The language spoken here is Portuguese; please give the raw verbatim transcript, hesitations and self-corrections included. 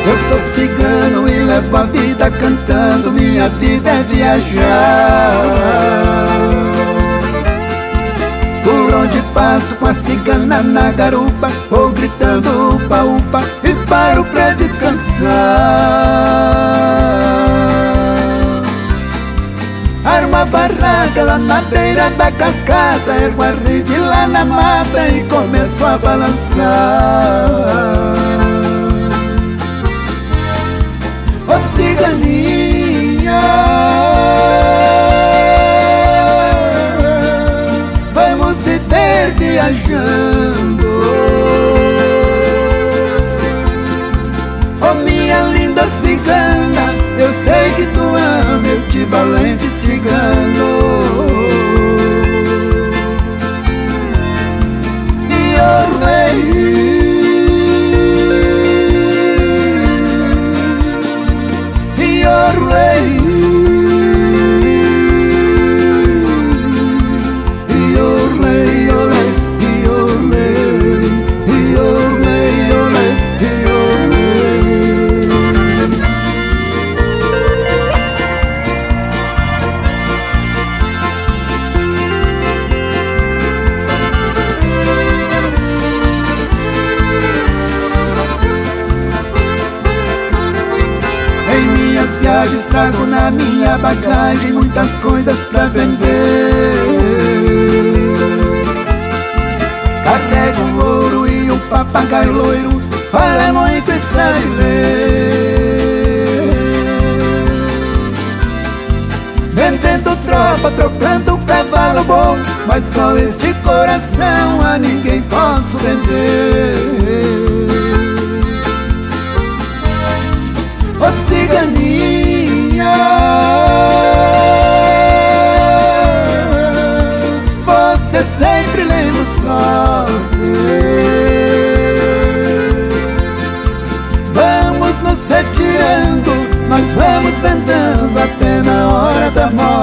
Eu sou cigano e levo a vida cantando, minha vida é viajar. Por onde passo com a cigana na garupa, vou gritando upa upa e paro pra descansar. Armo a barraca lá na beira da cascata, ergo a rede lá na mata e começo a balançar. Ô ciganinha, vamos viver viajando. Ô minha linda cigana, eu sei que tu ama este valente cigano. E o rei, your way, your way, your way, your way, your way, your way. Em minhas viagens trago na minha bagagem muitas coisas pra vender. Carrego o ouro e um papagaio loiro, fala muito e sabe ler. Vendendo tropa, trocando cavalo bom, mas só este coração a ninguém posso vender. Ô ciganinha, você sempre lembra sorte. Vamos nos retirando, nós vamos andando até na hora da morte.